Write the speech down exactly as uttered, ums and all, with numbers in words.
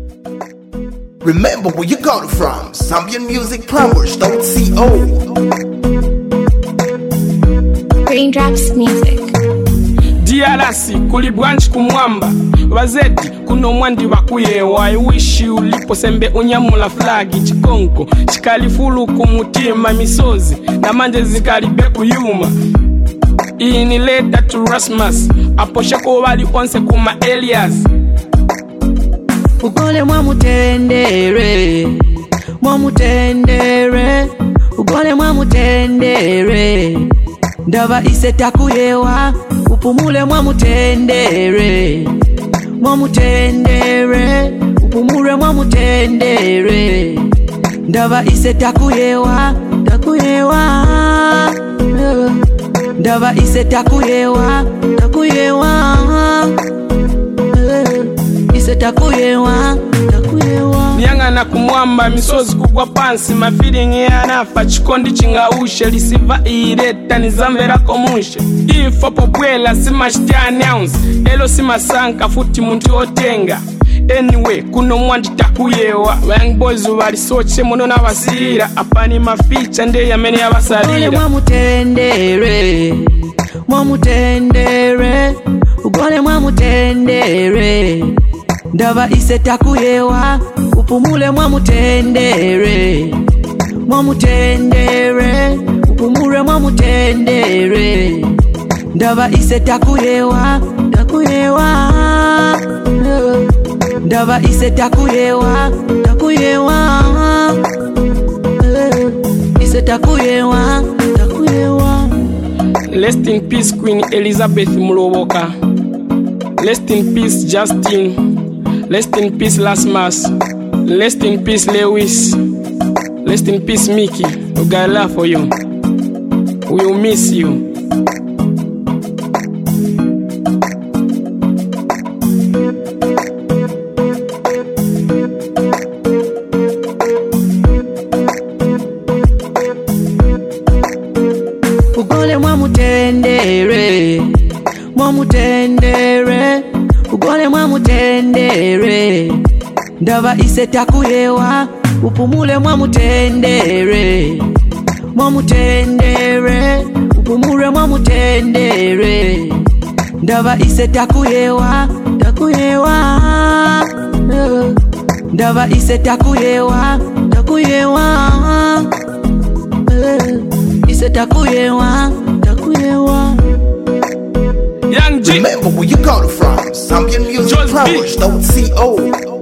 Remember where you got it from. Zambian Music Plumbers dot co. Raindrops Music. D R C kuli branch kumwamba Wazeti kuno mwandi wakuyewa I wish you lipo sembe unyamula flagi chikonko chikalifulu kumutima misozi na manje zikalibe kuyuma. Iyi ni leta to Rasmus aposheko wali onse kuma Elias. Ugole mwa mutendere, mwa mutendere, ugole mwa mutendere. Ndaba iseta kuyewa, upumule mwa mutendere, mwa mutendere, upumule mwa mutendere. Ndaba iseta kuyewa, takuyewa. Ndaba iseta kuyewa, takuyewa. Takuyewa, takuyewa. Nyangana kumwamba misozi kugwa pansi mafeeling yanafa chikondi chingaushe lisiva ireta nizamvera komushe ifo popwela simashti announce elo simasanka futi muntu otenga. Anyway kuno mwandi takuyewa young boys bali soche muno nabasira apani maficha nde yamene yabasalira. Mwa mutendere, mwa mutendere, ugole mwa mutendere. Ndaba iseta kuyewa, upumule mwa mutendere, mwa mutendere, upumule mwa mutendere. Ndaba iseta kuyewa, takuyewa. Ndaba iseta kuyewa, takuyewa. Iseta kuyewa, takuyewa. Rest in peace Queen Elizabeth Muloboka. Rest in peace Justin. Rest in peace Lasmas. Rest in peace Lewis. Rest in peace Mickey. We got love for you. We will miss you. Ugole mwa mutendere, mwa mutendere. Ugole mwa mutendere. Ndaba iseta kuyewa, upumule mwa mutendere, mwa mutendere, upumule mwa mutendere. Ndaba iseta kuyewa, takuyewa. Ndaba iseta kuyewa, takuyewa. Iseta kuyewa, takuyewa. Young G. Remember where you got it from. Zambian Music Plumbers dot co.